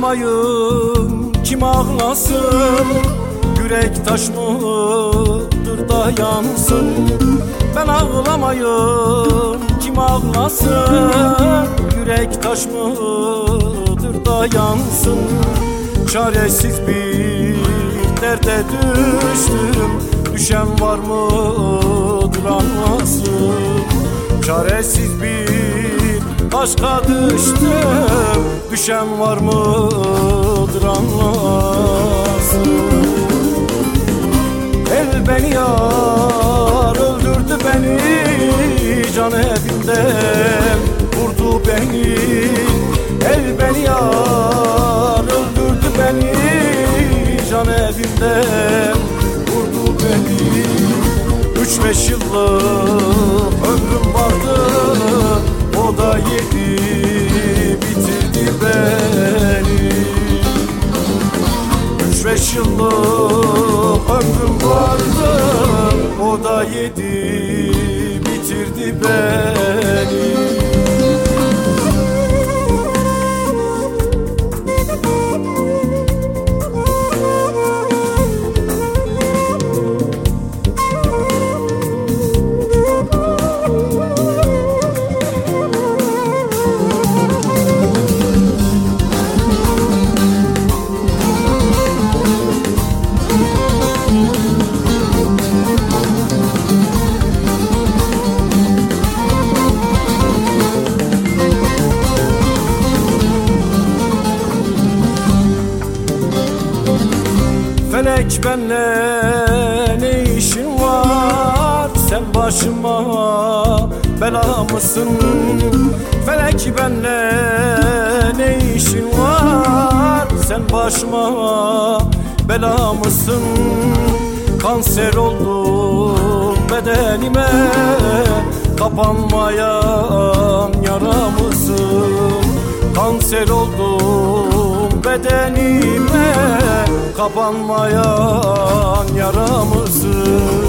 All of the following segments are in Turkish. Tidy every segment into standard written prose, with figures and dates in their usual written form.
ağlamayın, kim ağlasın? Yürek taş mıdır da yansın? Ben ağlamayın, kim ağlasın? Yürek taş mıdır da yansın? Çaresiz bir derde düştüm, düşen var mıdır anlasın? Çaresiz bir aşka düştüm, düşen var mıdır anlasın? El beni yar öldürdü beni, can evimden vurdu beni. El beni yar öldürdü beni, can evimden vurdu beni. 3-5 yıllık ömrüm vardı, o da yedi bitirdi beni. 3-5 yıllık ömrüm vardı, o da yedi bitirdi beni. Felek benle ne işin var? Sen başıma bela mısın? Felek benle ne işin var? Sen başıma bela mısın? Kanser oldum bedenime, kapanmayan yara mısın? Kanser oldum bedenime, kapanmayan yara mısın?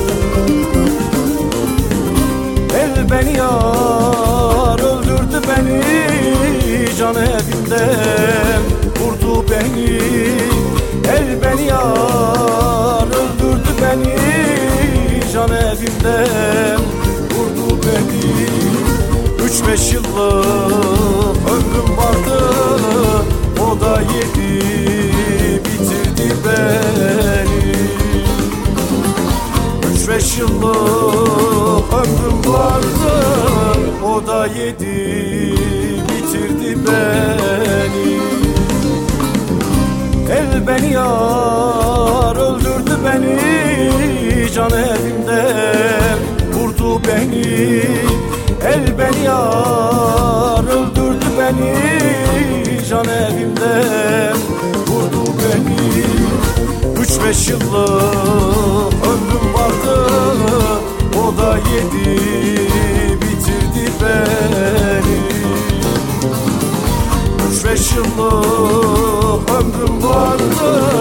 El beni yar öldürdü beni, can evimden vurdu beni. El beni yar öldürdü beni, can evimden vurdu beni. 3-5 yıllık ömrüm vardı, o da yedi bitirdi beni. 3-5 yıllık ömrüm vardı, o da yedi bitirdi beni. El beni yar öldürdü beni, can evimden vurdu beni. El beni yar öldürdü beni, can evimden vurdu beni. 3-5 yıllık ömrüm vardı, o da yedi bitirdi beni. 3-5 yıllık ömrüm vardı,